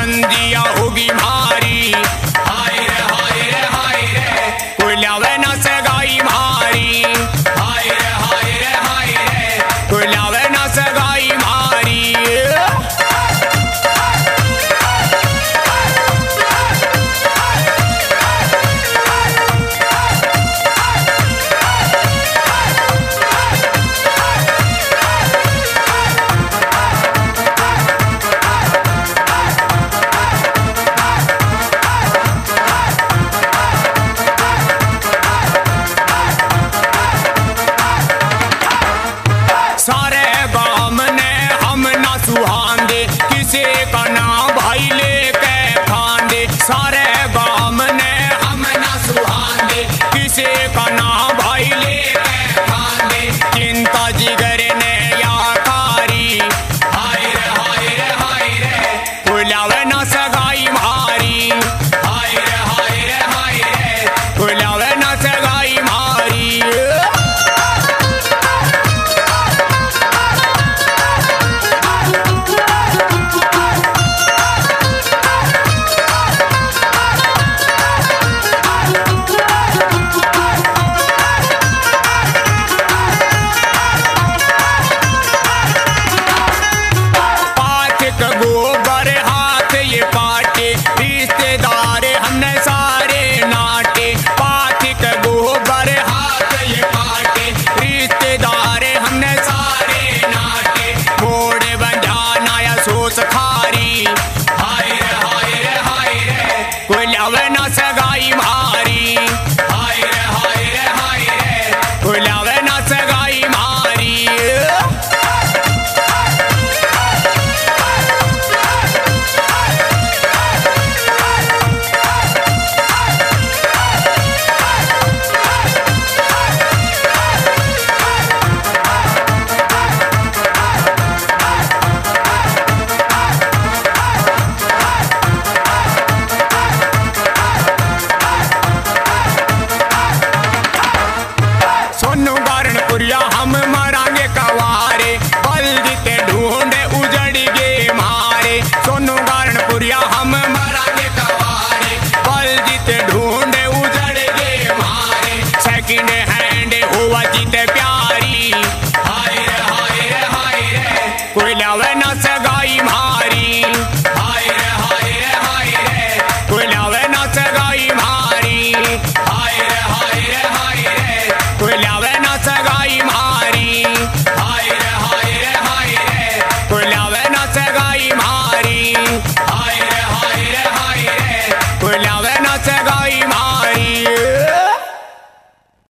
बंदिया होगी भारी। हाय रे हाय रे हाय रे, कोई लावे ना सगाई मारी। हाय रे हाय रे हाय रे, कोई लावे ना सगाई मारी। सारे गाम ने हम ना सुहांदे, किसी का ना भाई लेके खांदे। सारे गाम ने हम ना सुहांदे, किसी का ना भाई लेके खांदे। चिंता जिगर ने या कारी। हाय रे हाय रे हाय रे, कोई लावे ना सगाई मारी। हाय रे हाय रे हाय रे, कोई लावे ना सगाई मारी। गोबर हाथ ये पाटे, रिश्तेदार हमने सारे नाटे। पाथिक गोबर हाथ ये पाटे, रिश्तेदार हमने सारे नाटे। घोड़े बंजाना या सोच खारी। हाय रे हाय रे हाय रे, कोई लावे ना सगाई मारी। हाय रे हाय रे हाय रे, कोई लावे ना सगाई मारी। सोनू गारणपुरिया हम मरांगे कवारे, बलजीत ढूंढे उजड़ गे मारे। सोनू गारणपुरिया हम मरांगे कवारे, बलजीत ढूंढे